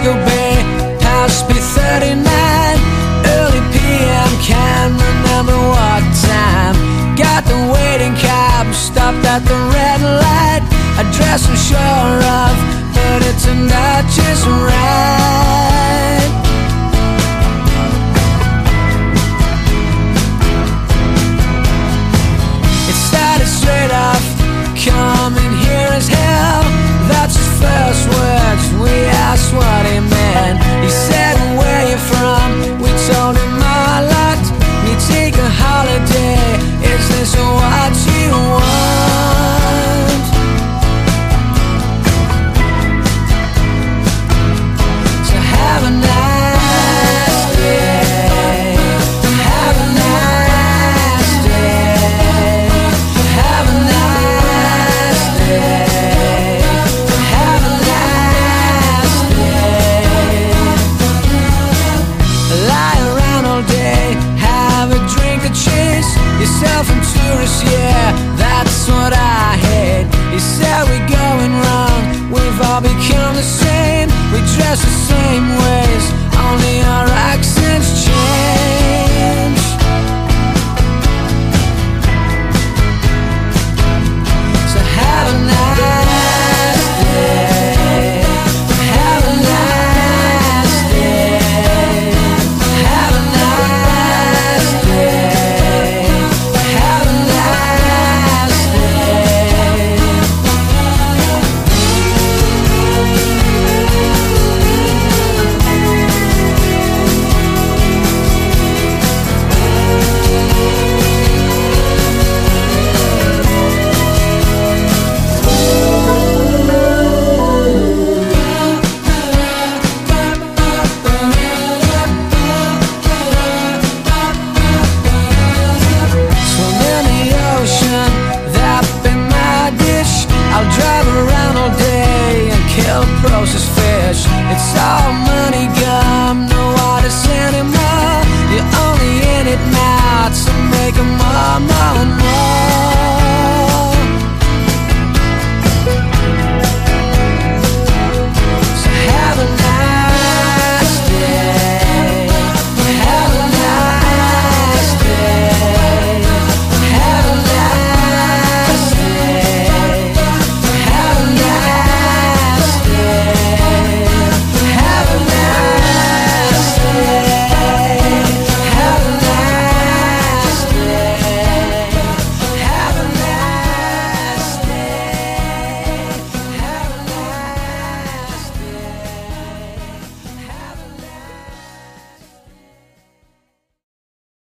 Frisco Bay, past B39, early PM, can't remember what time. Got the waiting cab, stopped at the red light. Address I'm sure of, but it turned out just right. It started straight off, coming here as hell. That's his first words, we asked what he meant. He said, where you from? We told him a lot. We take a holiday, is this what you want? So have a nice day, have a nice day, have a nice day, have a nice day. Lie around all day, have a drink or chase yourself and tourists, yeah, that's what I hate. He said we're going wrong, we've all become the same, we dress the same way.